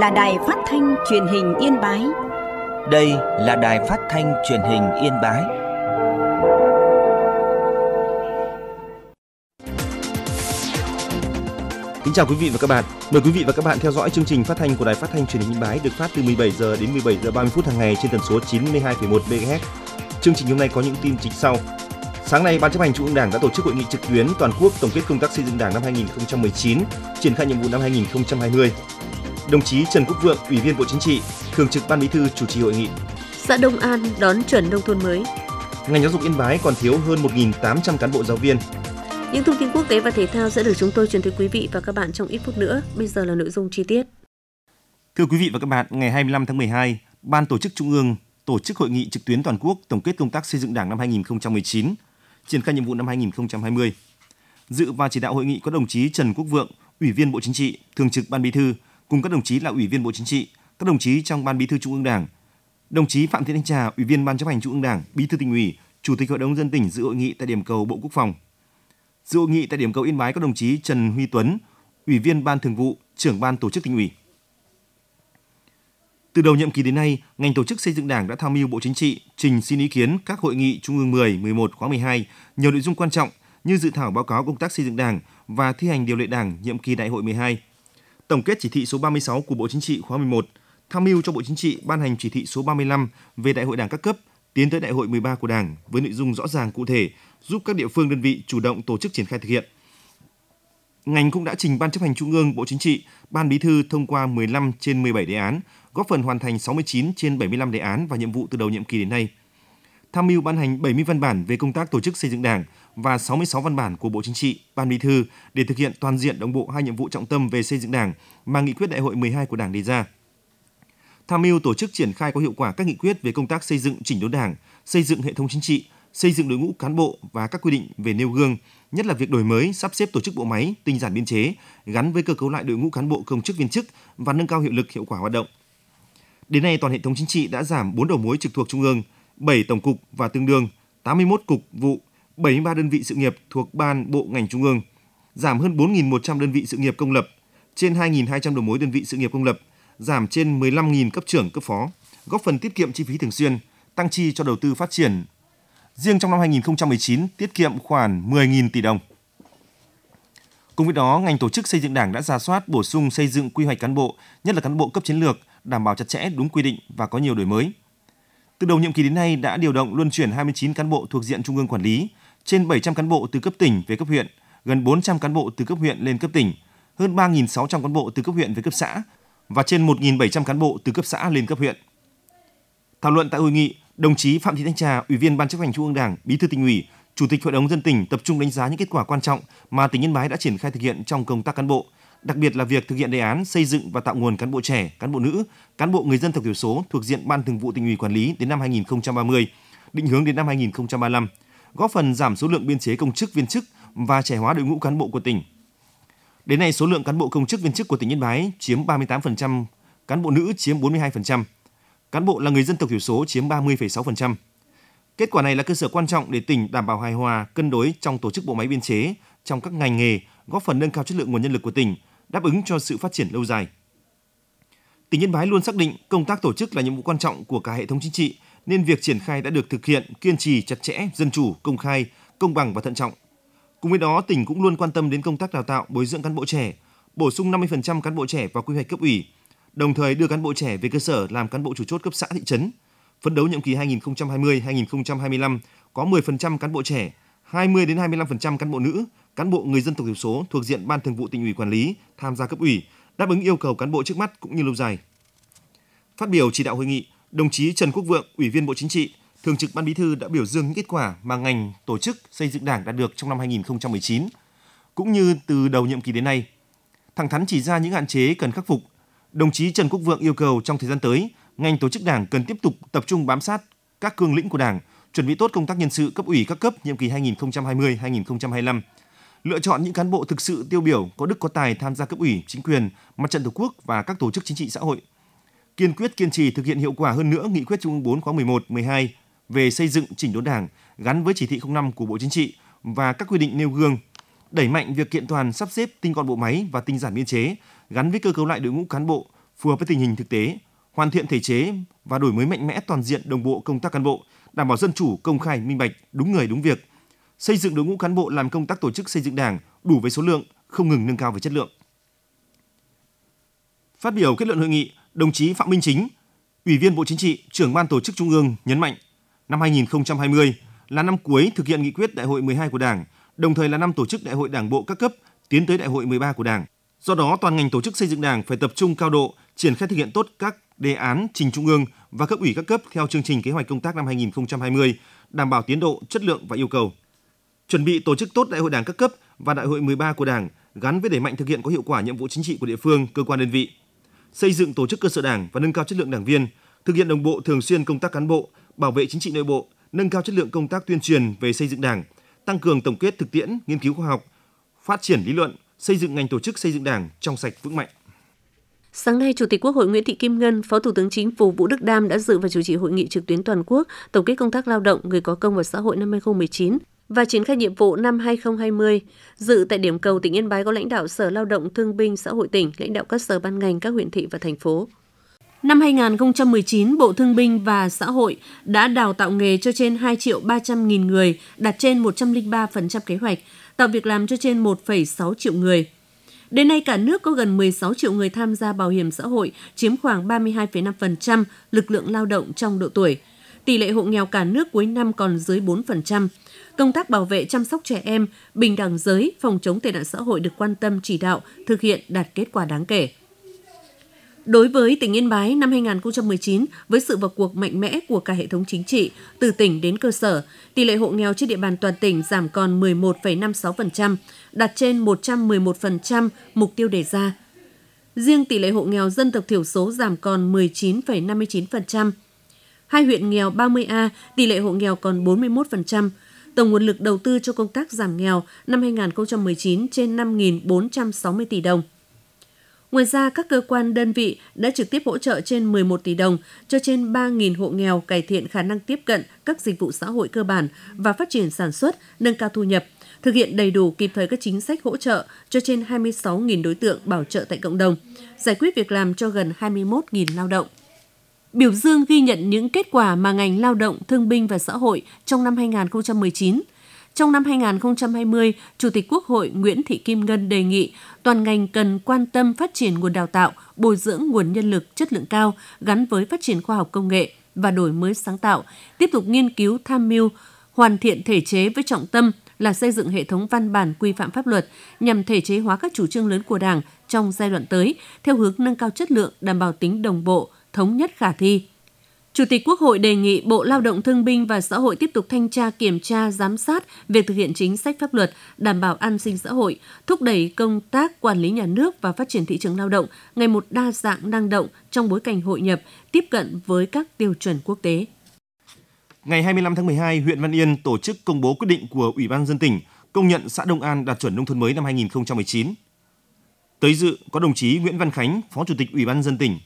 là Đài Phát thanh Truyền hình Yên Bái. Đây là Đài Phát thanh Truyền hình Yên Bái. Kính chào quý vị và các bạn. Mời quý vị và các bạn theo dõi chương trình phát thanh của Đài Phát thanh Truyền hình Yên Bái được phát từ 17 giờ đến 17 giờ 30 phút hàng ngày trên tần số 92,1 MHz. Chương trình hôm nay có những tin chính sau. Sáng nay, Ban Chấp hành Trung ương Đảng đã tổ chức hội nghị trực tuyến toàn quốc tổng kết công tác xây dựng Đảng năm 2019, triển khai nhiệm vụ năm 2020. Đồng chí Trần Quốc Vượng, Ủy viên Bộ Chính trị, Thường trực Ban Bí thư chủ trì hội nghị. Xã Đông An đón chuẩn nông thôn mới. Ngành giáo dục Yên Bái còn thiếu hơn 1.800 cán bộ giáo viên. Những thông tin quốc tế và thể thao sẽ được chúng tôi truyền tới quý vị và các bạn trong ít phút nữa. Bây giờ là nội dung chi tiết. Thưa quý vị và các bạn, ngày 25 tháng 12, Ban Tổ chức Trung ương tổ chức hội nghị trực tuyến toàn quốc tổng kết công tác xây dựng Đảng năm 2019, triển khai nhiệm vụ năm 2020. Dự và chỉ đạo hội nghị có đồng chí Trần Quốc Vượng, Ủy viên Bộ Chính trị, Thường trực Ban Bí thư, cùng các đồng chí là Ủy viên Bộ Chính trị, các đồng chí trong Ban Bí thư Trung ương Đảng. Đồng chí Phạm Thị Thanh Trà, Ủy viên Ban Chấp hành Trung ương Đảng, Bí thư Tỉnh ủy, Chủ tịch Hội đồng nhân dân tỉnh dự hội nghị tại điểm cầu Bộ Quốc phòng. Dự hội nghị tại điểm cầu Yên Bái có đồng chí Trần Huy Tuấn, Ủy viên Ban Thường vụ, Trưởng Ban Tổ chức Tỉnh ủy. Từ đầu nhiệm kỳ đến nay, ngành tổ chức xây dựng Đảng đã tham mưu Bộ Chính trị trình xin ý kiến các hội nghị Trung ương 10, 11, khóa 12 nhiều nội dung quan trọng như dự thảo báo cáo công tác xây dựng Đảng và thi hành điều lệ Đảng nhiệm kỳ Đại hội 12, tổng kết chỉ thị số 36 của Bộ Chính trị khóa 11, tham mưu cho Bộ Chính trị ban hành chỉ thị số 35 về Đại hội Đảng các cấp tiến tới Đại hội 13 của Đảng với nội dung rõ ràng cụ thể, giúp các địa phương đơn vị chủ động tổ chức triển khai thực hiện. Ngành cũng đã trình Ban Chấp hành Trung ương, Bộ Chính trị, Ban Bí thư thông qua 15 trên 17 đề án, góp phần hoàn thành 69 trên 75 đề án và nhiệm vụ từ đầu nhiệm kỳ đến nay. Tham mưu ban hành 70 văn bản về công tác tổ chức xây dựng Đảng và 66 văn bản của Bộ Chính trị, Ban Bí thư để thực hiện toàn diện đồng bộ hai nhiệm vụ trọng tâm về xây dựng Đảng mà nghị quyết Đại hội 12 của Đảng đề ra. Tham mưu tổ chức triển khai có hiệu quả các nghị quyết về công tác xây dựng chỉnh đốn Đảng, xây dựng hệ thống chính trị, xây dựng đội ngũ cán bộ và các quy định về nêu gương, nhất là việc đổi mới, sắp xếp tổ chức bộ máy, tinh giản biên chế, gắn với cơ cấu lại đội ngũ cán bộ công chức viên chức và nâng cao hiệu lực hiệu quả hoạt động. Đến nay, toàn hệ thống chính trị đã giảm 4 đầu mối trực thuộc Trung ương, 7 tổng cục và tương đương, 81 cục vụ, 73 đơn vị sự nghiệp thuộc ban bộ ngành Trung ương, giảm hơn 4.100 đơn vị sự nghiệp công lập, trên 2.200 đầu mối đơn vị sự nghiệp công lập, giảm trên 15.000 cấp trưởng, cấp phó, góp phần tiết kiệm chi phí thường xuyên, tăng chi cho đầu tư phát triển. Riêng trong năm 2019, tiết kiệm khoảng 10.000 tỷ đồng. Cùng với đó, ngành tổ chức xây dựng Đảng đã rà soát, bổ sung xây dựng quy hoạch cán bộ, nhất là cán bộ cấp chiến lược, đảm bảo chặt chẽ, đúng quy định và có nhiều đổi mới. Từ đầu nhiệm kỳ đến nay đã điều động luân chuyển 29 cán bộ thuộc diện Trung ương quản lý, trên 700 cán bộ từ cấp tỉnh về cấp huyện, gần 400 cán bộ từ cấp huyện lên cấp tỉnh, hơn 3.600 cán bộ từ cấp huyện về cấp xã và trên 1.700 cán bộ từ cấp xã lên cấp huyện. Thảo luận tại hội nghị, đồng chí Phạm Thị Thanh Trà, Ủy viên Ban Chấp hành Trung ương Đảng, Bí thư Tỉnh ủy, Chủ tịch Hội đồng nhân dân tỉnh tập trung đánh giá những kết quả quan trọng mà tỉnh Yên Bái đã triển khai thực hiện trong công tác cán bộ, đặc biệt là việc thực hiện đề án xây dựng và tạo nguồn cán bộ trẻ, cán bộ nữ, cán bộ người dân tộc thiểu số thuộc diện Ban Thường vụ Tỉnh ủy quản lý đến năm 2030, định hướng đến năm 2035, góp phần giảm số lượng biên chế công chức viên chức và trẻ hóa đội ngũ cán bộ của tỉnh. Đến nay, số lượng cán bộ công chức viên chức của tỉnh Yên Bái chiếm 38%, cán bộ nữ chiếm 42%, cán bộ là người dân tộc thiểu số chiếm 30,6%. Kết quả này là cơ sở quan trọng để tỉnh đảm bảo hài hòa, cân đối trong tổ chức bộ máy biên chế trong các ngành nghề, góp phần nâng cao chất lượng nguồn nhân lực của tỉnh, đáp ứng cho sự phát triển lâu dài. Tỉnh Yên Bái luôn xác định công tác tổ chức là nhiệm vụ quan trọng của cả hệ thống chính trị, nên việc triển khai đã được thực hiện kiên trì, chặt chẽ, dân chủ, công khai, công bằng và thận trọng. Cùng với đó, tỉnh cũng luôn quan tâm đến công tác đào tạo, bồi dưỡng cán bộ trẻ, bổ sung 50% cán bộ trẻ vào quy hoạch cấp ủy, đồng thời đưa cán bộ trẻ về cơ sở làm cán bộ chủ chốt cấp xã thị trấn. Phấn đấu nhiệm kỳ 2020-2025 có 10% cán bộ trẻ, 20 đến 25% cán bộ nữ, cán bộ người dân tộc thiểu số thuộc diện Ban Thường vụ Tỉnh ủy quản lý tham gia cấp ủy, đáp ứng yêu cầu cán bộ trước mắt cũng như lâu dài. Phát biểu chỉ đạo hội nghị, đồng chí Trần Quốc Vượng, Ủy viên Bộ Chính trị, Thường trực Ban Bí thư đã biểu dương những kết quả mà ngành tổ chức xây dựng Đảng đạt được trong năm 2019, cũng như từ đầu nhiệm kỳ đến nay. Thẳng thắn chỉ ra những hạn chế cần khắc phục, đồng chí Trần Quốc Vượng yêu cầu trong thời gian tới, ngành tổ chức Đảng cần tiếp tục tập trung bám sát các cương lĩnh của Đảng, chuẩn bị tốt công tác nhân sự cấp ủy các cấp nhiệm kỳ 2020-2025, lựa chọn những cán bộ thực sự tiêu biểu, có đức có tài tham gia cấp ủy, chính quyền, mặt trận tổ quốc và các tổ chức chính trị xã hội. Kiên quyết kiên trì thực hiện hiệu quả hơn nữa nghị quyết Trung ương 4 khóa 11, 12 về xây dựng chỉnh đốn Đảng gắn với chỉ thị 05 của Bộ Chính trị và các quy định nêu gương, đẩy mạnh việc kiện toàn, sắp xếp tinh gọn bộ máy và tinh giản biên chế gắn với cơ cấu lại đội ngũ cán bộ, phù hợp với tình hình thực tế, hoàn thiện thể chế và đổi mới mạnh mẽ toàn diện đồng bộ công tác cán bộ, đảm bảo dân chủ, công khai, minh bạch, đúng người đúng việc, xây dựng đội ngũ cán bộ làm công tác tổ chức xây dựng Đảng đủ về số lượng, không ngừng nâng cao về chất lượng. Phát biểu kết luận hội nghị, đồng chí Phạm Minh Chính, Ủy viên Bộ Chính trị, Trưởng Ban Tổ chức Trung ương nhấn mạnh, năm 2020 là năm cuối thực hiện nghị quyết Đại hội 12 của Đảng, đồng thời là năm tổ chức Đại hội Đảng bộ các cấp tiến tới Đại hội 13 của Đảng. Do đó, toàn ngành tổ chức xây dựng Đảng phải tập trung cao độ triển khai thực hiện tốt các đề án trình Trung ương và cấp ủy các cấp theo chương trình kế hoạch công tác năm 2020, đảm bảo tiến độ, chất lượng và yêu cầu. Chuẩn bị tổ chức tốt Đại hội Đảng các cấp và Đại hội 13 của Đảng gắn với đẩy mạnh thực hiện có hiệu quả nhiệm vụ chính trị của địa phương, cơ quan đơn vị. Xây dựng tổ chức cơ sở Đảng và nâng cao chất lượng đảng viên, thực hiện đồng bộ thường xuyên công tác cán bộ, bảo vệ chính trị nội bộ, nâng cao chất lượng công tác tuyên truyền về xây dựng Đảng, tăng cường tổng kết thực tiễn, nghiên cứu khoa học, phát triển lý luận, xây dựng ngành tổ chức xây dựng Đảng trong sạch vững mạnh. Sáng nay, Chủ tịch Quốc hội Nguyễn Thị Kim Ngân, Phó Thủ tướng Chính phủ Vũ Đức Đam đã dự và chủ trì hội nghị trực tuyến toàn quốc tổng kết công tác lao động, người có công và xã hội năm 2019 và triển khai nhiệm vụ năm 2020. Dự tại điểm cầu tỉnh Yên Bái có lãnh đạo Sở Lao động Thương binh Xã hội tỉnh, lãnh đạo các sở ban ngành, các huyện thị và thành phố. Năm 2019, Bộ Thương binh và Xã hội đã đào tạo nghề cho trên 2.300.000 người, đạt trên 103% kế hoạch, tạo việc làm cho trên 1,6 triệu người. Đến nay, cả nước có gần 16 triệu người tham gia bảo hiểm xã hội, chiếm khoảng 32,5% lực lượng lao động trong độ tuổi. Tỷ lệ hộ nghèo cả nước cuối năm còn dưới 4%. Công tác bảo vệ chăm sóc trẻ em, bình đẳng giới, phòng chống tệ nạn xã hội được quan tâm chỉ đạo, thực hiện đạt kết quả đáng kể. Đối với tỉnh Yên Bái, năm 2019, với sự vào cuộc mạnh mẽ của cả hệ thống chính trị, từ tỉnh đến cơ sở, tỷ lệ hộ nghèo trên địa bàn toàn tỉnh giảm còn 11,56%, đạt trên 111% mục tiêu đề ra. Riêng tỷ lệ hộ nghèo dân tộc thiểu số giảm còn 19,59%. Hai huyện nghèo 30A, tỷ lệ hộ nghèo còn 41%. Tổng nguồn lực đầu tư cho công tác giảm nghèo năm 2019 trên 5.460 tỷ đồng. Ngoài ra, các cơ quan đơn vị đã trực tiếp hỗ trợ trên 11 tỷ đồng cho trên 3.000 hộ nghèo cải thiện khả năng tiếp cận các dịch vụ xã hội cơ bản và phát triển sản xuất, nâng cao thu nhập, thực hiện đầy đủ kịp thời các chính sách hỗ trợ cho trên 26.000 đối tượng bảo trợ tại cộng đồng, giải quyết việc làm cho gần 21.000 lao động. Biểu dương ghi nhận những kết quả mà ngành lao động, thương binh và xã hội trong năm 2019. Trong năm 2020, Chủ tịch Quốc hội Nguyễn Thị Kim Ngân đề nghị toàn ngành cần quan tâm phát triển nguồn đào tạo, bồi dưỡng nguồn nhân lực chất lượng cao gắn với phát triển khoa học công nghệ và đổi mới sáng tạo, tiếp tục nghiên cứu tham mưu, hoàn thiện thể chế với trọng tâm là xây dựng hệ thống văn bản quy phạm pháp luật nhằm thể chế hóa các chủ trương lớn của Đảng trong giai đoạn tới, theo hướng nâng cao chất lượng, đảm bảo tính đồng bộ, thống nhất khả thi. Chủ tịch Quốc hội đề nghị Bộ Lao động Thương binh và Xã hội tiếp tục thanh tra, kiểm tra, giám sát việc thực hiện chính sách pháp luật, đảm bảo an sinh xã hội, thúc đẩy công tác quản lý nhà nước và phát triển thị trường lao động ngày một đa dạng, năng động trong bối cảnh hội nhập, tiếp cận với các tiêu chuẩn quốc tế. Ngày 25 tháng 12, huyện Văn Yên tổ chức công bố quyết định của Ủy ban nhân dân tỉnh công nhận xã Đông An đạt chuẩn nông thôn mới năm 2019. Tới dự có đồng chí Nguyễn Văn Khánh, Phó Chủ tịch Ủy ban nhân dân tỉnh.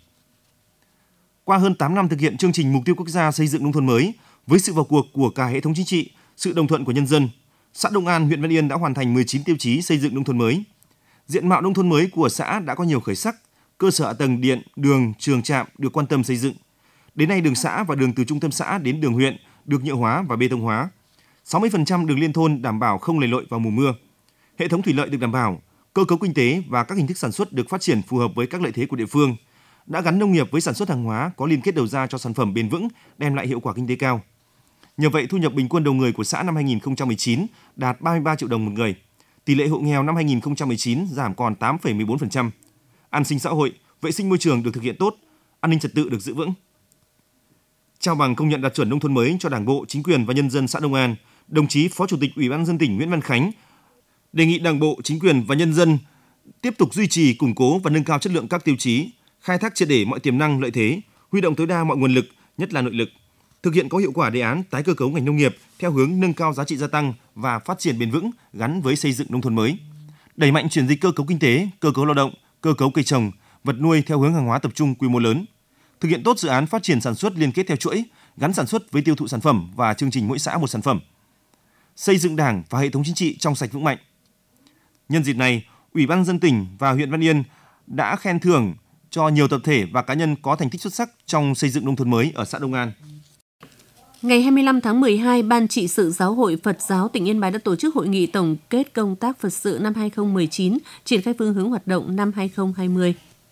Qua hơn 8 năm thực hiện chương trình mục tiêu quốc gia xây dựng nông thôn mới, với sự vào cuộc của cả hệ thống chính trị, sự đồng thuận của nhân dân, xã Đông An, huyện Văn Yên đã hoàn thành 19 tiêu chí xây dựng nông thôn mới. Diện mạo nông thôn mới của xã đã có nhiều khởi sắc, cơ sở hạ tầng điện, đường, trường trạm được quan tâm xây dựng. Đến nay, đường xã và đường từ trung tâm xã đến đường huyện được nhựa hóa và bê tông hóa. 60% đường liên thôn đảm bảo không lầy lội vào mùa mưa. Hệ thống thủy lợi được đảm bảo, cơ cấu kinh tế và các hình thức sản xuất được phát triển phù hợp với các lợi thế của địa phương. Đã gắn nông nghiệp với sản xuất hàng hóa có liên kết đầu ra cho sản phẩm bền vững, đem lại hiệu quả kinh tế cao. Nhờ vậy, thu nhập bình quân đầu người của xã năm 2019 đạt 33 triệu đồng một người. Tỷ lệ hộ nghèo năm 2019 giảm còn 8,14%. An sinh xã hội, vệ sinh môi trường được thực hiện tốt, an ninh trật tự được giữ vững. Trao bằng công nhận đạt chuẩn nông thôn mới cho Đảng bộ, chính quyền và nhân dân xã Đông An, đồng chí Phó Chủ tịch Ủy ban nhân dân tỉnh Nguyễn Văn Khánh đề nghị Đảng bộ, chính quyền và nhân dân tiếp tục duy trì, củng cố và nâng cao chất lượng các tiêu chí, khai thác triệt để mọi tiềm năng lợi thế, huy động tối đa mọi nguồn lực, nhất là nội lực, thực hiện có hiệu quả đề án tái cơ cấu ngành nông nghiệp theo hướng nâng cao giá trị gia tăng và phát triển bền vững gắn với xây dựng nông thôn mới, đẩy mạnh chuyển dịch cơ cấu kinh tế, cơ cấu lao động, cơ cấu cây trồng, vật nuôi theo hướng hàng hóa tập trung quy mô lớn, thực hiện tốt dự án phát triển sản xuất liên kết theo chuỗi, gắn sản xuất với tiêu thụ sản phẩm và chương trình mỗi xã một sản phẩm, xây dựng Đảng và hệ thống chính trị trong sạch vững mạnh. Nhân dịp này, Ủy ban nhân dân tỉnh và huyện Văn Yên đã khen thưởng cho nhiều tập thể và cá nhân có thành tích xuất sắc trong xây dựng nông thôn mới ở xã Đông An. Ngày 25 tháng 12, Ban trị sự Giáo hội Phật giáo tỉnh Yên Bái đã tổ chức hội nghị tổng kết công tác Phật sự năm 2019, triển khai phương hướng hoạt động năm 2020.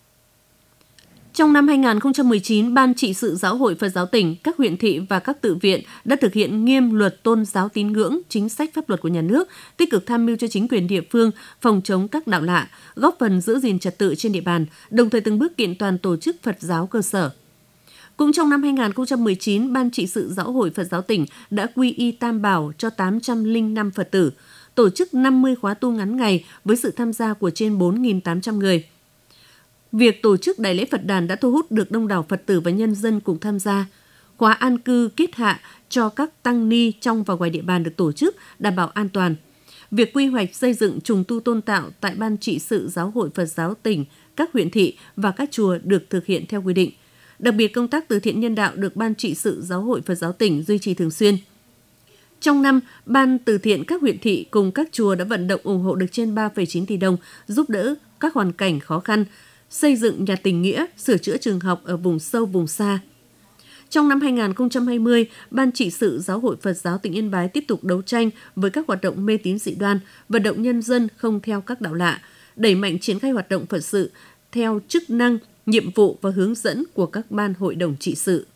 Trong năm 2019, Ban trị sự Giáo hội Phật giáo tỉnh, các huyện thị và các tự viện đã thực hiện nghiêm luật tôn giáo tín ngưỡng, chính sách pháp luật của nhà nước, tích cực tham mưu cho chính quyền địa phương phòng chống các đạo lạ, góp phần giữ gìn trật tự trên địa bàn, đồng thời từng bước kiện toàn tổ chức Phật giáo cơ sở. Cũng trong năm 2019, Ban trị sự Giáo hội Phật giáo tỉnh đã quy y Tam Bảo cho 805 Phật tử, tổ chức 50 khóa tu ngắn ngày với sự tham gia của trên 4.800 người. Việc tổ chức Đại lễ Phật đàn đã thu hút được đông đảo Phật tử và nhân dân cùng tham gia. Khóa an cư kiết hạ cho các tăng ni trong và ngoài địa bàn được tổ chức, đảm bảo an toàn. Việc quy hoạch xây dựng trùng tu tôn tạo tại Ban trị sự Giáo hội Phật giáo tỉnh, các huyện thị và các chùa được thực hiện theo quy định. Đặc biệt, công tác từ thiện nhân đạo được Ban trị sự Giáo hội Phật giáo tỉnh duy trì thường xuyên. Trong năm, Ban từ thiện các huyện thị cùng các chùa đã vận động ủng hộ được trên 3,9 tỷ đồng, giúp đỡ các hoàn cảnh khó khăn, xây dựng nhà tình nghĩa, sửa chữa trường học ở vùng sâu, vùng xa. Trong năm 2020, Ban trị sự Giáo hội Phật giáo tỉnh Yên Bái tiếp tục đấu tranh với các hoạt động mê tín dị đoan, vận động nhân dân không theo các đạo lạ, đẩy mạnh triển khai hoạt động Phật sự theo chức năng, nhiệm vụ và hướng dẫn của các ban hội đồng trị sự.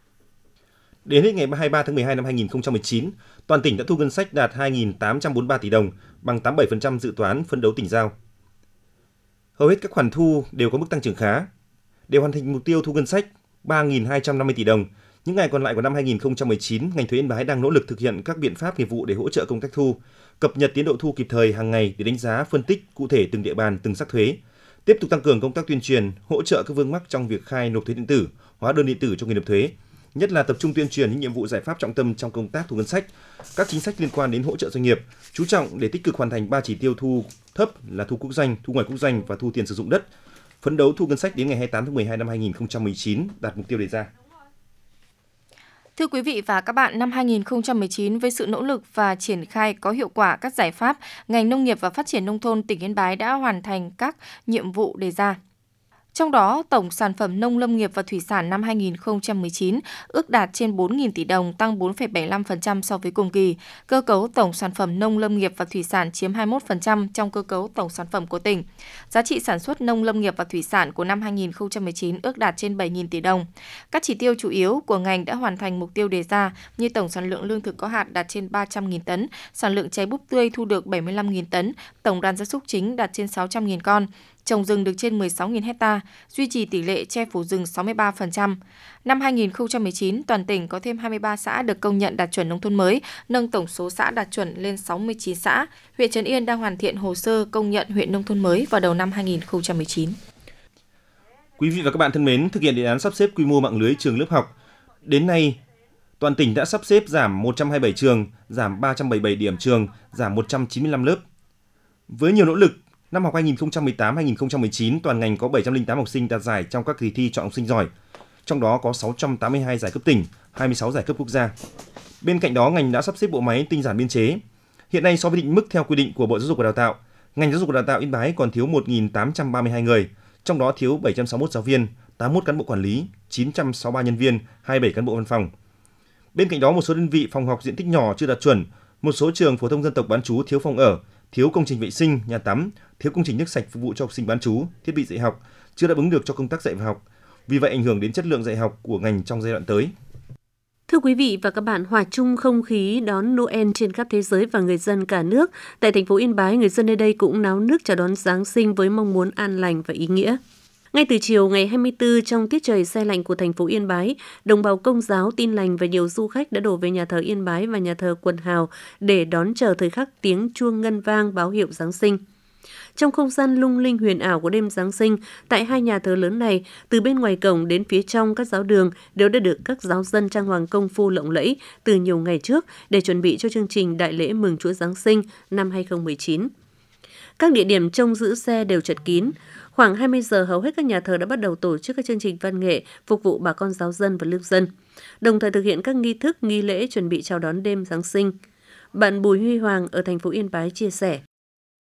Đến hết ngày 23 tháng 12 năm 2019, toàn tỉnh đã thu ngân sách đạt 2.843 tỷ đồng, bằng 87% dự toán phấn đấu tỉnh giao. Hầu hết các khoản thu đều có mức tăng trưởng khá. Để hoàn thành mục tiêu thu ngân sách 3.250 tỷ đồng, những ngày còn lại của năm 2019, ngành thuế Yên Bái đang nỗ lực thực hiện các biện pháp nghiệp vụ để hỗ trợ công tác thu, cập nhật tiến độ thu kịp thời hàng ngày để đánh giá, phân tích cụ thể từng địa bàn, từng sắc thuế. Tiếp tục tăng cường công tác tuyên truyền, hỗ trợ các vướng mắc trong việc khai nộp thuế điện tử, hóa đơn điện tử cho người nộp thuế, nhất là tập trung tuyên truyền những nhiệm vụ giải pháp trọng tâm trong công tác thu ngân sách, các chính sách liên quan đến hỗ trợ doanh nghiệp, chú trọng để tích cực hoàn thành 3 chỉ tiêu thu thấp là thu quốc doanh, thu ngoài quốc doanh và thu tiền sử dụng đất. Phấn đấu thu ngân sách đến ngày 28 tháng 12 năm 2019 đạt mục tiêu đề ra. Thưa quý vị và các bạn, năm 2019 với sự nỗ lực và triển khai có hiệu quả các giải pháp, ngành nông nghiệp và phát triển nông thôn tỉnh Yên Bái đã hoàn thành các nhiệm vụ đề ra. Trong đó, tổng sản phẩm nông lâm nghiệp và thủy sản năm 2019 ước đạt trên 4.000 tỷ đồng, tăng 4,75% so với cùng kỳ. Cơ cấu tổng sản phẩm nông lâm nghiệp và thủy sản chiếm 21% trong cơ cấu tổng sản phẩm của tỉnh. Giá trị sản xuất nông lâm nghiệp và thủy sản của năm 2019 ước đạt trên 7.000 tỷ đồng. Các chỉ tiêu chủ yếu của ngành đã hoàn thành mục tiêu đề ra như tổng sản lượng lương thực có hạt đạt trên 300.000 tấn, sản lượng trái búp tươi thu được 75.000 tấn, tổng đàn gia súc chính đạt trên 600.000 con. Trồng rừng được trên 16.000 hectare, duy trì tỷ lệ che phủ rừng 63%. Năm 2019, toàn tỉnh có thêm 23 xã được công nhận đạt chuẩn nông thôn mới, nâng tổng số xã đạt chuẩn lên 69 xã. Huyện Trấn Yên đang hoàn thiện hồ sơ công nhận huyện nông thôn mới vào đầu năm 2019. Quý vị và các bạn thân mến, thực hiện đề án sắp xếp quy mô mạng lưới trường lớp học, đến nay toàn tỉnh đã sắp xếp giảm 127 trường, giảm 377 điểm trường, giảm 195 lớp. Với nhiều nỗ lực, năm học 2018-2019, toàn ngành có 708 học sinh đạt giải trong các kỳ thi chọn học sinh giỏi, trong đó có 682 giải cấp tỉnh, 26 giải cấp quốc gia. Bên cạnh đó, ngành đã sắp xếp bộ máy tinh giản biên chế. Hiện nay, so với định mức theo quy định của Bộ Giáo dục và Đào tạo, ngành Giáo dục và Đào tạo Yên Bái còn thiếu 1.832 người, trong đó thiếu 761 giáo viên, 81 cán bộ quản lý, 963 nhân viên, 27 cán bộ văn phòng. Bên cạnh đó, một số đơn vị phòng học diện tích nhỏ chưa đạt chuẩn, một số trường phổ thông dân tộc bán trú thiếu phòng ở, thiếu công trình vệ sinh, nhà tắm, thiếu công trình nước sạch phục vụ cho học sinh bán trú, thiết bị dạy học, chưa đáp ứng được cho công tác dạy và học. Vì vậy ảnh hưởng đến chất lượng dạy học của ngành trong giai đoạn tới. Thưa quý vị và các bạn, hòa chung không khí đón Noel trên khắp thế giới và người dân cả nước, tại thành phố Yên Bái, người dân nơi đây cũng náo nức chào đón Giáng sinh với mong muốn an lành và ý nghĩa. Ngay từ chiều ngày 24, trong tiết trời se lạnh của thành phố Yên Bái, đồng bào Công giáo Tin Lành và nhiều du khách đã đổ về nhà thờ Yên Bái và nhà thờ Quần Hào để đón chờ thời khắc tiếng chuông ngân vang báo hiệu Giáng sinh. Trong không gian lung linh huyền ảo của đêm Giáng sinh, tại hai nhà thờ lớn này, từ bên ngoài cổng đến phía trong các giáo đường đều đã được các giáo dân trang hoàng công phu lộng lẫy từ nhiều ngày trước để chuẩn bị cho chương trình Đại lễ mừng Chúa Giáng sinh năm 2019. Các địa điểm trông giữ xe đều chật kín. Khoảng 20 giờ, hầu hết các nhà thờ đã bắt đầu tổ chức các chương trình văn nghệ phục vụ bà con giáo dân và lương dân, đồng thời thực hiện các nghi thức, nghi lễ chuẩn bị chào đón đêm Giáng sinh. Bạn Bùi Huy Hoàng ở thành phố Yên Bái chia sẻ.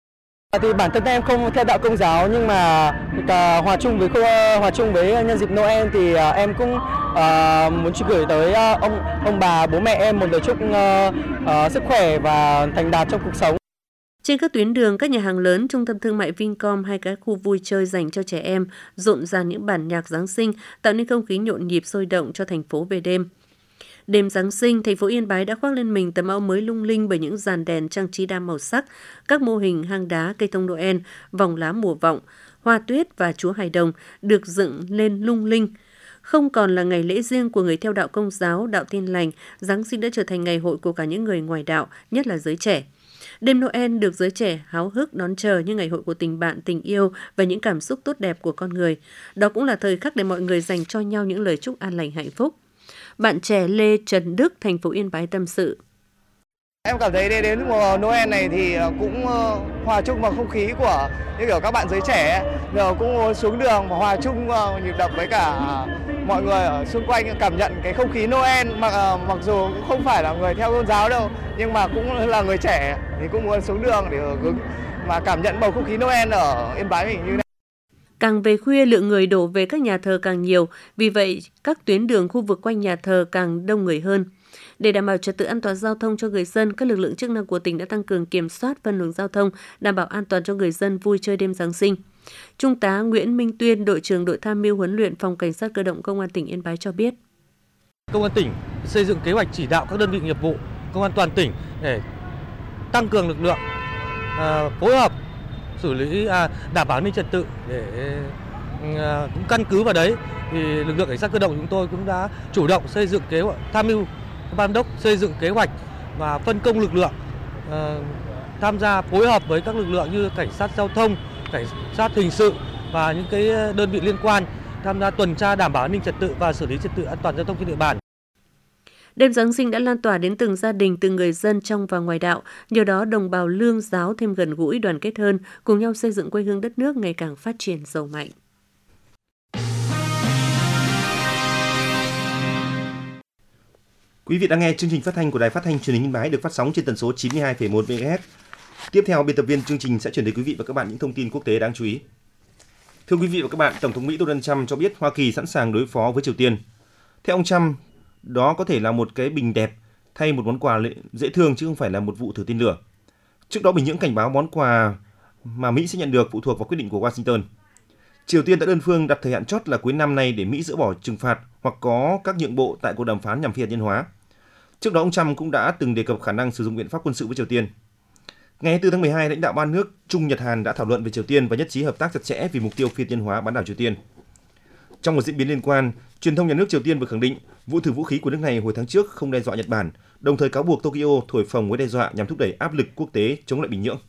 Thì bản thân em không theo đạo Công giáo, nhưng mà hòa chung với nhân dịp Noel thì em cũng muốn gửi tới ông bà, bố mẹ em một lời chúc sức khỏe và thành đạt trong cuộc sống. Trên các tuyến đường, các nhà hàng lớn, trung tâm thương mại Vincom hay các khu vui chơi dành cho trẻ em rộn ràng những bản nhạc Giáng sinh, tạo nên không khí nhộn nhịp sôi động cho thành phố về đêm. Đêm Giáng sinh, thành phố Yên Bái đã khoác lên mình tấm áo mới lung linh bởi những dàn đèn trang trí đa màu sắc, các mô hình hang đá, cây thông Noel, vòng lá mùa vọng, hoa tuyết và Chúa Hài Đồng được dựng lên lung linh. Không còn là ngày lễ riêng của người theo đạo Công giáo, đạo Tin lành, Giáng sinh đã trở thành ngày hội của cả những người ngoài đạo, nhất là giới trẻ. Đêm Noel được giới trẻ háo hức đón chờ như ngày hội của tình bạn, tình yêu và những cảm xúc tốt đẹp của con người. Đó cũng là thời khắc để mọi người dành cho nhau những lời chúc an lành hạnh phúc. Bạn trẻ Lê Trần Đức, thành phố Yên Bái tâm sự. Em cảm thấy đến mùa Noel này thì cũng hòa chung vào không khí của như kiểu các bạn giới trẻ, giờ cũng muốn xuống đường và hòa chung nhịp đập với cả mọi người ở xung quanh, cảm nhận cái không khí Noel. Mặc dù cũng không phải là người theo tôn giáo đâu, nhưng mà cũng là người trẻ thì cũng muốn xuống đường để hưởng ứng và cảm nhận bầu không khí Noel ở Yên Bái mình như này. Càng về khuya, lượng người đổ về các nhà thờ càng nhiều, vì vậy các tuyến đường khu vực quanh nhà thờ càng đông người hơn. Để đảm bảo trật tự an toàn giao thông cho người dân, các lực lượng chức năng của tỉnh đã tăng cường kiểm soát phân luồng giao thông, đảm bảo an toàn cho người dân vui chơi đêm Giáng sinh. Trung tá Nguyễn Minh Tuyên, đội trưởng đội tham mưu huấn luyện phòng cảnh sát cơ động Công an tỉnh Yên Bái cho biết. Công an tỉnh xây dựng kế hoạch chỉ đạo các đơn vị nghiệp vụ Công an toàn tỉnh để tăng cường lực lượng phối hợp xử lý đảm bảo an ninh trật tự, để cũng căn cứ vào đấy thì lực lượng cảnh sát cơ động chúng tôi cũng đã chủ động xây dựng kế hoạch, tham mưu ban đốc xây dựng kế hoạch và phân công lực lượng tham gia phối hợp với các lực lượng như cảnh sát giao thông, cảnh sát hình sự và những cái đơn vị liên quan tham gia tuần tra đảm bảo an ninh trật tự và xử lý trật tự an toàn giao thông trên địa bàn. Đêm Giáng sinh đã lan tỏa đến từng gia đình, từng người dân trong và ngoài đạo. Nhờ đó, đồng bào lương giáo thêm gần gũi, đoàn kết hơn, cùng nhau xây dựng quê hương đất nước ngày càng phát triển giàu mạnh. Quý vị đang nghe chương trình phát thanh của Đài Phát thanh Truyền hình Yên Bái được phát sóng trên tần số 92,1 MHz. Tiếp theo, biên tập viên chương trình sẽ chuyển đến quý vị và các bạn những thông tin quốc tế đáng chú ý. Thưa quý vị và các bạn, Tổng thống Mỹ Donald Trump cho biết Hoa Kỳ sẵn sàng đối phó với Triều Tiên. Theo ông Trump, đó có thể là một cái bình đẹp thay một món quà dễ thương chứ không phải là một vụ thử tên lửa. Trước đó, Bình Nhưỡng cảnh báo món quà mà Mỹ sẽ nhận được phụ thuộc vào quyết định của Washington. Triều Tiên đã đơn phương đặt thời hạn chót là cuối năm nay để Mỹ dỡ bỏ trừng phạt hoặc có các nhượng bộ tại cuộc đàm phán nhằm phi hạt nhân hóa. Trước đó, ông Trump cũng đã từng đề cập khả năng sử dụng biện pháp quân sự với Triều Tiên. Ngày 24 tháng 12, lãnh đạo ba nước Trung Nhật Hàn đã thảo luận về Triều Tiên và nhất trí hợp tác chặt chẽ vì mục tiêu phi hạt nhân hóa bán đảo Triều Tiên. Trong một diễn biến liên quan, truyền thông nhà nước Triều Tiên vừa khẳng định vụ thử vũ khí của nước này hồi tháng trước không đe dọa Nhật Bản, đồng thời cáo buộc Tokyo thổi phồng mối đe dọa nhằm thúc đẩy áp lực quốc tế chống lại Bình Nhưỡng.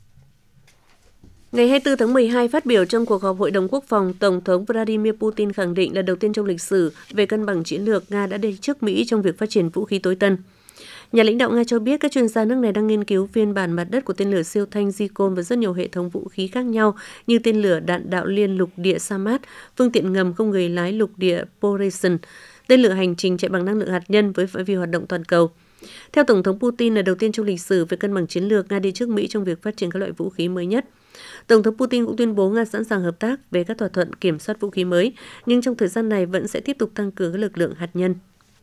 Ngày 24 tháng 12, phát biểu trong cuộc họp Hội đồng Quốc phòng, Tổng thống Vladimir Putin khẳng định là đầu tiên trong lịch sử về cân bằng chiến lược, Nga đã đi trước Mỹ trong việc phát triển vũ khí tối tân. Nhà lãnh đạo Nga cho biết các chuyên gia nước này đang nghiên cứu phiên bản mặt đất của tên lửa siêu thanh Zircon và rất nhiều hệ thống vũ khí khác nhau như tên lửa đạn đạo liên lục địa Samad, phương tiện ngầm không người lái lục địa Poseidon, tên lửa hành trình chạy bằng năng lượng hạt nhân với phạm vi hoạt động toàn cầu. Theo Tổng thống Putin, là đầu tiên trong lịch sử về cân bằng chiến lược, Nga đi trước Mỹ trong việc phát triển các loại vũ khí mới nhất. Tổng thống Putin cũng tuyên bố Nga sẵn sàng hợp tác về các thỏa thuận kiểm soát vũ khí mới, nhưng trong thời gian này vẫn sẽ tiếp tục tăng cường các lực lượng hạt nhân.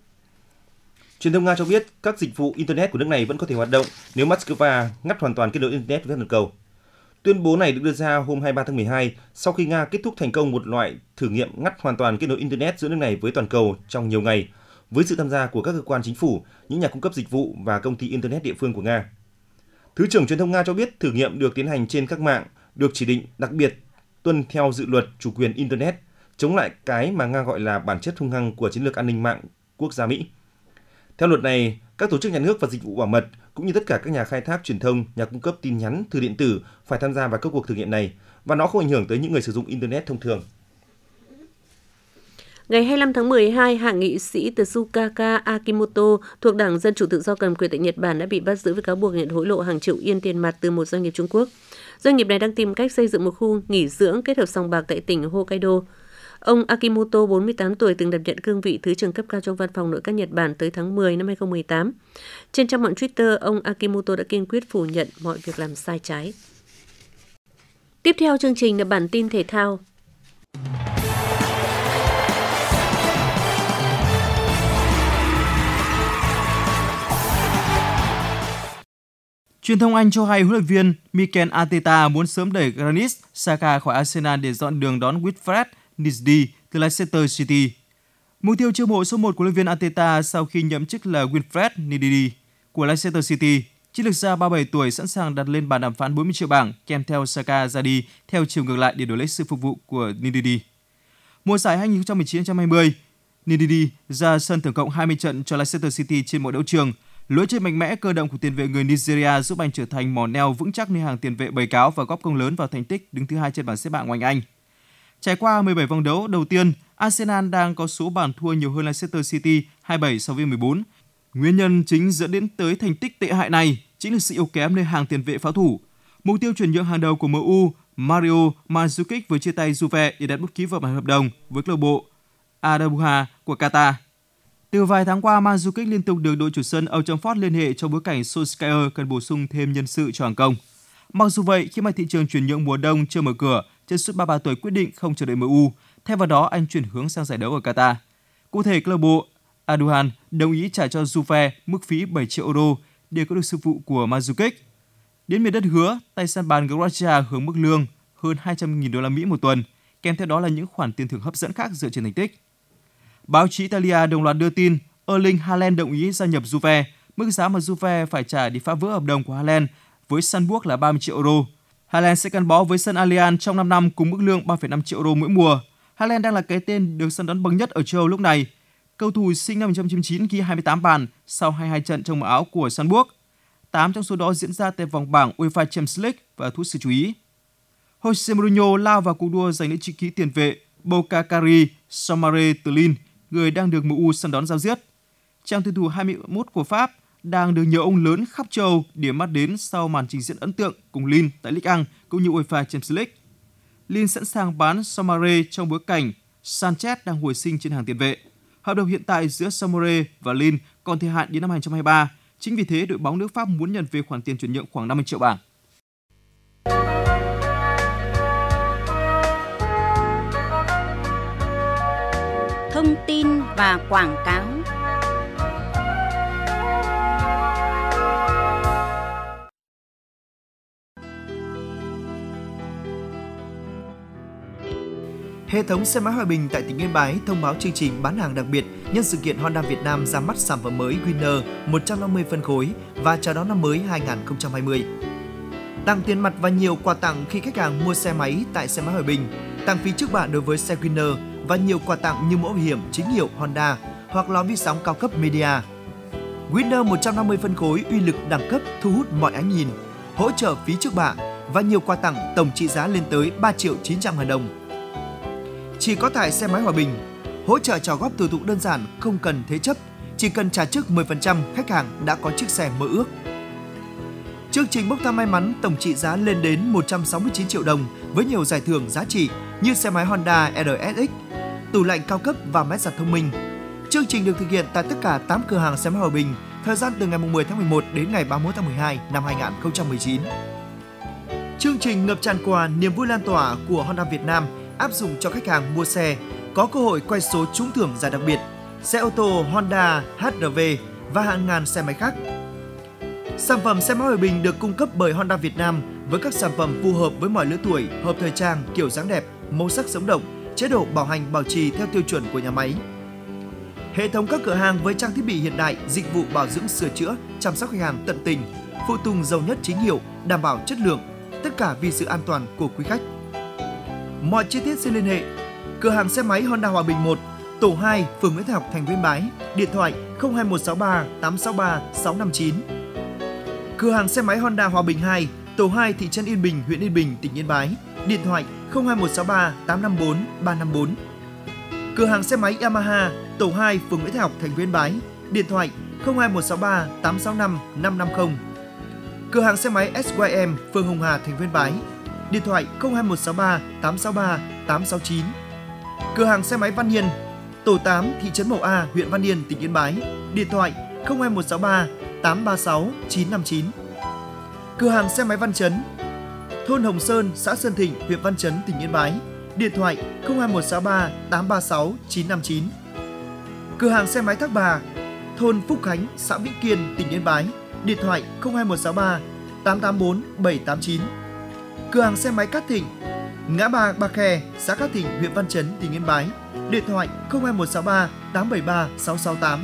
Truyền thông Nga cho biết các dịch vụ Internet của nước này vẫn có thể hoạt động nếu Moscow ngắt hoàn toàn kết nối Internet với toàn cầu. Tuyên bố này được đưa ra hôm 23 tháng 12 sau khi Nga kết thúc thành công một loại thử nghiệm ngắt hoàn toàn kết nối Internet giữa nước này với toàn cầu trong nhiều ngày, với sự tham gia của các cơ quan chính phủ, những nhà cung cấp dịch vụ và công ty Internet địa phương của Nga. Thứ trưởng truyền thông Nga cho biết thử nghiệm được tiến hành trên các mạng được chỉ định đặc biệt tuân theo dự luật chủ quyền Internet, chống lại cái mà Nga gọi là bản chất hung hăng của chiến lược an ninh mạng quốc gia Mỹ. Theo luật này, các tổ chức nhà nước và dịch vụ bảo mật cũng như tất cả các nhà khai thác truyền thông, nhà cung cấp tin nhắn, thư điện tử phải tham gia vào các cuộc thử nghiệm này và nó không ảnh hưởng tới những người sử dụng Internet thông thường. Ngày 25 tháng 12, hạ nghị sĩ Tsukaka Akimoto thuộc Đảng Dân Chủ Tự do cầm quyền tại Nhật Bản đã bị bắt giữ với cáo buộc nhận hối lộ hàng triệu yên tiền mặt từ một doanh nghiệp Trung Quốc. Doanh nghiệp này đang tìm cách xây dựng một khu nghỉ dưỡng kết hợp sòng bạc tại tỉnh Hokkaido. Ông Akimoto, 48 tuổi, từng đảm nhận cương vị Thứ trưởng cấp cao trong Văn phòng Nội các Nhật Bản tới tháng 10 năm 2018. Trên trang mạng Twitter, ông Akimoto đã kiên quyết phủ nhận mọi việc làm sai trái. Tiếp theo chương trình là bản tin thể thao. Truyền thông Anh cho hay huấn luyện viên Mikel Arteta muốn sớm đẩy Granit Xhaka khỏi Arsenal để dọn đường đón Wilfred Ndidi từ Leicester City. Mục tiêu chiêu mộ số 1 của huấn luyện viên Arteta sau khi nhậm chức là Wilfred Ndidi của Leicester City. Chiến lược gia 37 tuổi sẵn sàng đặt lên bàn đàm phán 40 triệu bảng kèm theo Xhaka ra đi theo chiều ngược lại để đổi lấy sự phục vụ của Ndidi. Mùa giải 2019-20, Ndidi ra sân tổng cộng 20 trận cho Leicester City trên mọi đấu trường. Lối chơi mạnh mẽ cơ động của tiền vệ người Nigeria giúp anh trở thành mỏ neo vững chắc nơi hàng tiền vệ bầy cáo và góp công lớn vào thành tích đứng thứ 2 trên bảng xếp hạng ngoại hạng Anh. Trải qua 17 vòng đấu đầu tiên, Arsenal đang có số bàn thua nhiều hơn Leicester City 27 so với 14. Nguyên nhân chính dẫn đến tới thành tích tệ hại này chính là sự yếu kém nơi hàng tiền vệ pháo thủ. Mục tiêu chuyển nhượng hàng đầu của MU, Mario Mandzukic vừa chia tay Juve để đặt bút ký vào bản hợp đồng với câu lạc bộ Al-Duha của Qatar. Từ vài tháng qua, Mandzukic liên tục được đội chủ sân Old Trafford liên hệ trong bối cảnh Solskjaer cần bổ sung thêm nhân sự cho hàng công. Mặc dù vậy, khi mà thị trường chuyển nhượng mùa đông chưa mở cửa, chân sút 33 tuổi quyết định không chờ đợi MU, thay vào đó anh chuyển hướng sang giải đấu ở Qatar. Cụ thể, câu lạc bộ Al-Duha đồng ý trả cho Juve mức phí 7 triệu euro để có được sư phụ của Mandzukic. Đến miền đất hứa, tay săn bàn Gracia hưởng mức lương hơn 200.000 đô la Mỹ một tuần, kèm theo đó là những khoản tiền thưởng hấp dẫn khác dựa trên thành tích. Báo chí Italia đồng loạt đưa tin Erling Haaland đồng ý gia nhập Juve, mức giá mà Juve phải trả để phá vỡ hợp đồng của Haaland với Salzburg là 30 triệu euro. Haaland sẽ gắn bó với sân Allianz trong 5 năm cùng mức lương 3,5 triệu euro mỗi mùa. Haaland đang là cái tên được săn đón bậc nhất ở châu Âu lúc này. Cầu thủ sinh năm 1999 ghi 28 bàn sau 22 trận trong màu áo của Salzburg. 8 trong số đó diễn ra tại vòng bảng UEFA Champions League và thu hút sự chú ý. Jose Mourinho lao vào cuộc đua giành lấy chữ ký tiền vệ Boukary Soumaré từ Lille, người đang được MU săn đón rao riết. Chàng tuyển thủ 21 của Pháp đang được nhiều ông lớn khắp châu Âu điểm mắt đến sau màn trình diễn ấn tượng cùng Lille tại Ligue 1 cũng như UEFA Champions League. Lille sẵn sàng bán Soumaré trong bối cảnh Sanchez đang hồi sinh trên hàng tiền vệ. Hợp đồng hiện tại giữa Soumaré và Lille còn thời hạn đến năm 2023. Chính vì thế, đội bóng nước Pháp muốn nhận về khoản tiền chuyển nhượng khoảng 50 triệu bảng. Thông tin và quảng cáo. Hệ thống xe máy Hòa Bình tại tỉnh Yên Bái thông báo chương trình bán hàng đặc biệt nhân sự kiện Honda Việt Nam ra mắt sản phẩm mới Winner 150 phân khối và chào đón năm mới 2020. Tặng tiền mặt và nhiều quà tặng khi khách hàng mua xe máy tại xe máy Hòa Bình, tặng phí trước bạ đối với xe Winner và nhiều quà tặng như mũ bảo hiểm chính hiệu Honda hoặc lò vi sóng cao cấp Media. Winner 150 phân khối uy lực đẳng cấp thu hút mọi ánh nhìn, hỗ trợ phí trước bạ và nhiều quà tặng tổng trị giá lên tới 3.900.000 đồng. Chỉ có tại xe máy Hòa Bình, hỗ trợ trả góp thủ tục đơn giản không cần thế chấp, chỉ cần trả trước 10% khách hàng đã có chiếc xe mơ ước. Chương trình bốc thăm may mắn tổng trị giá lên đến 169 triệu đồng với nhiều giải thưởng giá trị như xe máy Honda RSX, tủ lạnh cao cấp và máy giặt thông minh. Chương trình được thực hiện tại tất cả 8 cửa hàng xe máy Hòa Bình, thời gian từ ngày 10 tháng 11 đến ngày 31 tháng 12 năm 2019. Chương trình ngập tràn quà niềm vui lan tỏa của Honda Việt Nam áp dụng cho khách hàng mua xe có cơ hội quay số trúng thưởng giải đặc biệt, xe ô tô Honda HR-V và hàng ngàn xe máy khác. Sản phẩm xe máy Hòa Bình được cung cấp bởi Honda Việt Nam với các sản phẩm phù hợp với mọi lứa tuổi, hợp thời trang, kiểu dáng đẹp, màu sắc sống động, chế độ bảo hành bảo trì theo tiêu chuẩn của nhà máy. Hệ thống các cửa hàng với trang thiết bị hiện đại, dịch vụ bảo dưỡng sửa chữa, chăm sóc khách hàng tận tình, phụ tùng dầu nhất chính hiệu, đảm bảo chất lượng, tất cả vì sự an toàn của quý khách. Mọi chi tiết xin liên hệ cửa hàng xe máy Honda Hòa Bình 1, tổ 2, phường Nguyễn Thái Học, thành phố Yên Bái, điện thoại 02163 863 659. Cửa hàng xe máy Honda Hòa Bình 2, tổ 2, thị trấn Yên Bình, huyện Yên Bình, tỉnh Yên Bái, điện thoại 02163 854 354. Cửa hàng xe máy Yamaha, tổ 2, phường Nguyễn Thái Học, thành phố Yên Bái, điện thoại 02163 865 550. Cửa hàng xe máy SYM, phường Hồng Hà, thành phố Yên Bái, điện thoại 02163 863 869. Cửa hàng xe máy Văn Yên, tổ 8, thị trấn Mậu A, huyện Văn Yên, tỉnh Yên Bái, điện thoại 02163 836 959. Cửa hàng xe máy Văn Chấn, thôn Hồng Sơn, xã Sơn Thịnh, huyện Văn Chấn, tỉnh Yên Bái. Điện thoại 02163 836 959. Cửa hàng xe máy Thác Bà, thôn Phúc Khánh, xã Vĩnh Kiên, tỉnh Yên Bái. Điện thoại 02163 884 789. Cửa hàng xe máy Cát Thịnh, ngã ba Bà Khe, xã Cát Thịnh, huyện Văn Chấn, tỉnh Yên Bái. Điện thoại 02163 873 668.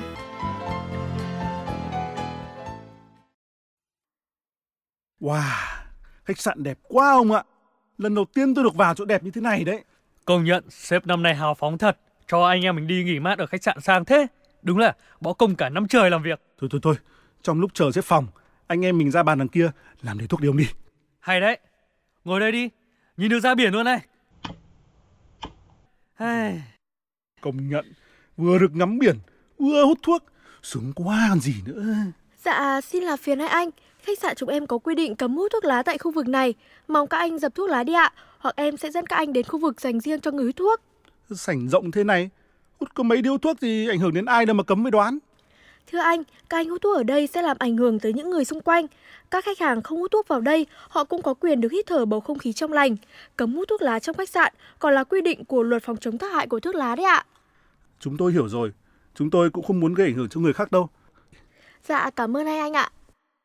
Wow, khách sạn đẹp quá ông ạ. Lần đầu tiên tôi được vào chỗ đẹp như thế này đấy. Công nhận sếp năm nay hào phóng thật, cho anh em mình đi nghỉ mát ở khách sạn sang thế. Đúng là bỏ công cả năm trời làm việc. Thôi, trong lúc chờ xếp phòng, anh em mình ra bàn đằng kia làm để thuốc đi ông đi. Hay đấy, ngồi đây đi, nhìn được ra biển luôn này. Công nhận, vừa được ngắm biển, vừa hút thuốc, sướng quá còn gì nữa. Dạ, xin là phiền hai anh. Khách sạn chúng em có quy định cấm hút thuốc lá tại khu vực này. Mong các anh dập thuốc lá đi ạ. Hoặc em sẽ dẫn các anh đến khu vực dành riêng cho người hút thuốc. Sảnh rộng thế này, hút có mấy điếu thuốc thì ảnh hưởng đến ai đâu mà cấm mới đoán. Thưa anh, các anh hút thuốc ở đây sẽ làm ảnh hưởng tới những người xung quanh. Các khách hàng không hút thuốc vào đây, họ cũng có quyền được hít thở bầu không khí trong lành. Cấm hút thuốc lá trong khách sạn còn là quy định của luật phòng chống tác hại của thuốc lá đấy ạ. Chúng tôi hiểu rồi, chúng tôi cũng không muốn gây ảnh hưởng cho người khác đâu. Dạ, cảm ơn hai anh ạ.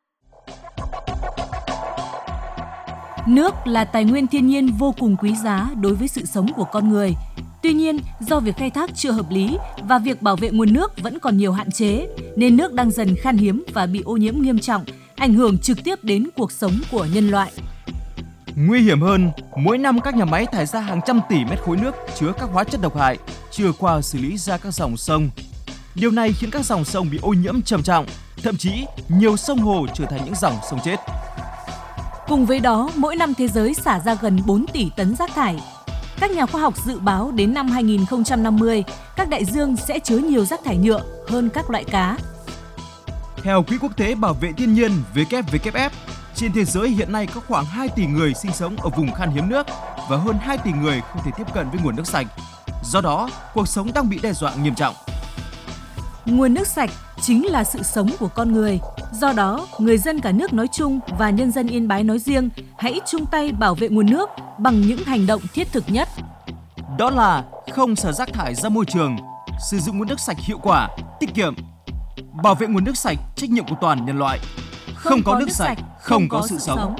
Nước là tài nguyên thiên nhiên vô cùng quý giá đối với sự sống của con người. Tuy nhiên, do việc khai thác chưa hợp lý và việc bảo vệ nguồn nước vẫn còn nhiều hạn chế, nên nước đang dần khan hiếm và bị ô nhiễm nghiêm trọng, ảnh hưởng trực tiếp đến cuộc sống của nhân loại. Nguy hiểm hơn, mỗi năm các nhà máy thải ra hàng trăm tỷ mét khối nước chứa các hóa chất độc hại chưa qua xử lý ra các dòng sông. Điều này khiến các dòng sông bị ô nhiễm trầm trọng, thậm chí nhiều sông hồ trở thành những dòng sông chết. Cùng với đó, mỗi năm thế giới xả ra gần 4 tỷ tấn rác thải. Các nhà khoa học dự báo đến năm 2050, các đại dương sẽ chứa nhiều rác thải nhựa hơn các loại cá. Theo Quỹ Quốc tế Bảo vệ Thiên nhiên WWF, trên thế giới hiện nay có khoảng 2 tỷ người sinh sống ở vùng khan hiếm nước và hơn 2 tỷ người không thể tiếp cận với nguồn nước sạch. Do đó, cuộc sống đang bị đe dọa nghiêm trọng. Nguồn nước sạch chính là sự sống của con người. Do đó, người dân cả nước nói chung và nhân dân Yên Bái nói riêng hãy chung tay bảo vệ nguồn nước bằng những hành động thiết thực nhất. Đó là không xả rác thải ra môi trường, sử dụng nguồn nước sạch hiệu quả, tiết kiệm. Bảo vệ nguồn nước sạch, trách nhiệm của toàn nhân loại. Không có nước sạch, không có sự sống.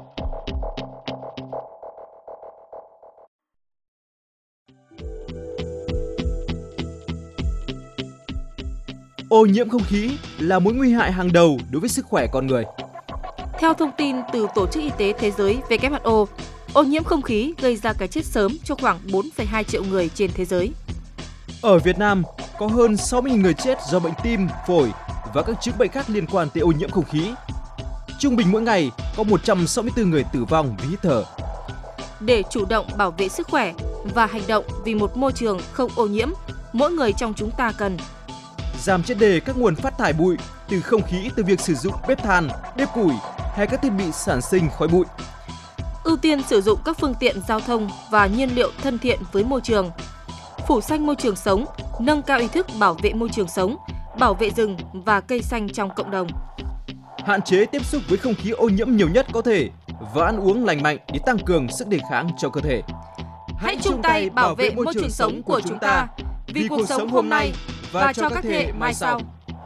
Ô nhiễm không khí là mối nguy hại hàng đầu đối với sức khỏe con người. Theo thông tin từ Tổ chức Y tế Thế giới WHO, ô nhiễm không khí gây ra cái chết sớm cho khoảng 4,2 triệu người trên thế giới. Ở Việt Nam, có hơn 60.000 người chết do bệnh tim, phổi và các chứng bệnh khác liên quan tới ô nhiễm không khí. Trung bình mỗi ngày có 164 người tử vong vì hít thở. Để chủ động bảo vệ sức khỏe và hành động vì một môi trường không ô nhiễm, mỗi người trong chúng ta cần giảm triệt để các nguồn phát thải bụi từ không khí từ việc sử dụng bếp than, bếp củi hay các thiết bị sản sinh khói bụi. Ưu tiên sử dụng các phương tiện giao thông và nhiên liệu thân thiện với môi trường. Phủ xanh môi trường sống, nâng cao ý thức bảo vệ môi trường sống, bảo vệ rừng và cây xanh trong cộng đồng. Hạn chế tiếp xúc với không khí ô nhiễm nhiều nhất có thể và ăn uống lành mạnh để tăng cường sức đề kháng cho cơ thể. Hãy chung tay bảo vệ môi trường sống của chúng ta vì cuộc sống hôm nay và cho các thế hệ mai sau.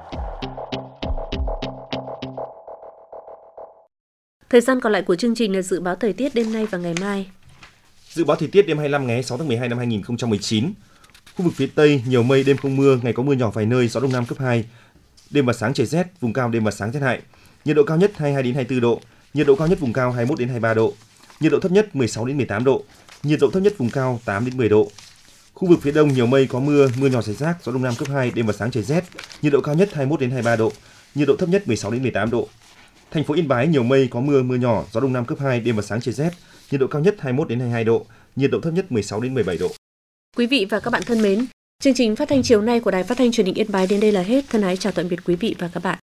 Thời gian còn lại của chương trình là dự báo thời tiết đêm nay và ngày mai. Dự báo thời tiết đêm 25 ngày 6 tháng 12 năm 2019. Khu vực phía Tây nhiều mây, đêm không mưa, ngày có mưa nhỏ vài nơi, gió đông nam cấp 2. Đêm và sáng trời rét, vùng cao đêm và sáng rét hại. Nhiệt độ cao nhất 22 đến 24 độ, nhiệt độ cao nhất vùng cao 21 đến 23 độ, nhiệt độ thấp nhất 16 đến 18 độ, nhiệt độ thấp nhất vùng cao 8 đến 10 độ. Khu vực phía Đông nhiều mây có mưa, mưa nhỏ rải rác, gió đông nam cấp 2, đêm và sáng trời rét, nhiệt độ cao nhất 21 đến 23 độ, nhiệt độ thấp nhất 16 đến 18 độ. Thành phố Yên Bái nhiều mây có mưa, mưa nhỏ, gió đông nam cấp 2, đêm và sáng trời rét, nhiệt độ cao nhất 21 đến 22 độ, nhiệt độ thấp nhất 16 đến 17 độ. Quý vị và các bạn thân mến, chương trình phát thanh chiều nay của Đài Phát thanh Truyền hình Yên Bái đến đây là hết. Thân ái chào tạm biệt quý vị và các bạn.